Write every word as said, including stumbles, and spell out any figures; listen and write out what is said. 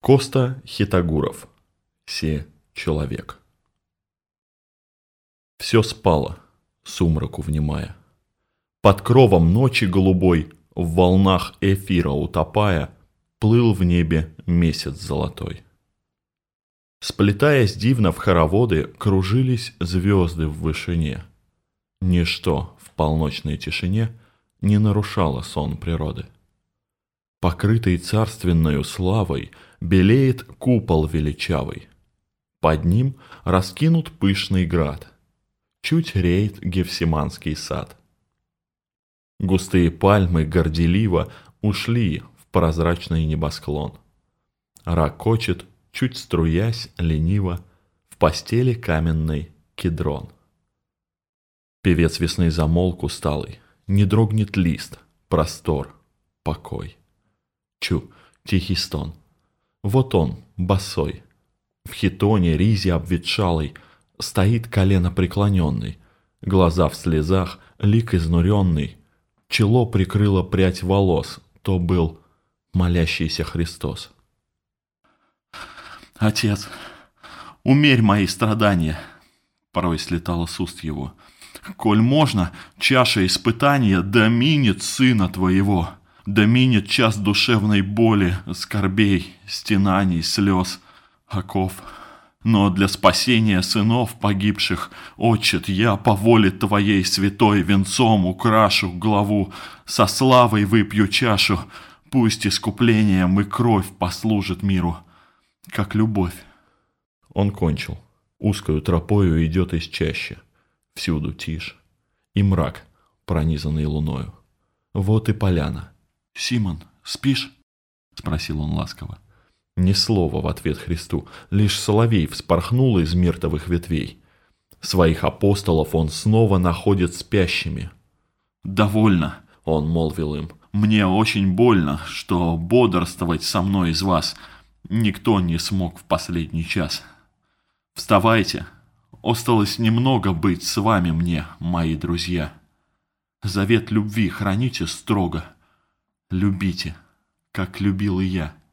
Коста Хитагуров. Се человек. Все спало, сумраку внимая. Под кровом ночи голубой, в волнах эфира утопая, плыл в небе месяц золотой. Сплетаясь дивно в хороводы, кружились звезды в вышине. Ничто в полночной тишине не нарушало сон природы. Покрытый царственною славой белеет купол величавый. Под ним раскинут пышный град. Чуть реет Гефсиманский сад. Густые пальмы горделиво ушли в прозрачный небосклон. Ракочет, чуть струясь лениво, в постели каменной кедрон. Певец весны замолк усталый, не дрогнет лист, простор, покой. Чу, тихий стон. Вот он, босой, в хитоне ризе обветшалой, стоит колено преклоненный, глаза в слезах, лик изнуренный, чело прикрыла прядь волос, то был молящийся Христос. «Отец, умерь мои страдания!» Порой слетало с уст его. «Коль можно, чаша испытания да минет сына твоего, да минет час душевной боли, скорбей, стенаний, слез, оков. Но для спасения сынов погибших, отчет, я по воле твоей святой венцом украшу главу, со славой выпью чашу, пусть искуплением и кровь послужит миру, как любовь». Он кончил. Узкою тропою идет из чащи. Всюду тишь и мрак, пронизанный луною. Вот и поляна. «Симон, спишь?» — спросил он ласково. Ни слова в ответ Христу, лишь соловей вспорхнул из миртовых ветвей. Своих апостолов он снова находит спящими. «Довольно», — он молвил им, — «мне очень больно, что бодрствовать со мной из вас никто не смог в последний час. Вставайте, осталось немного быть с вами мне, мои друзья. Завет любви храните строго, любите, как любил и я».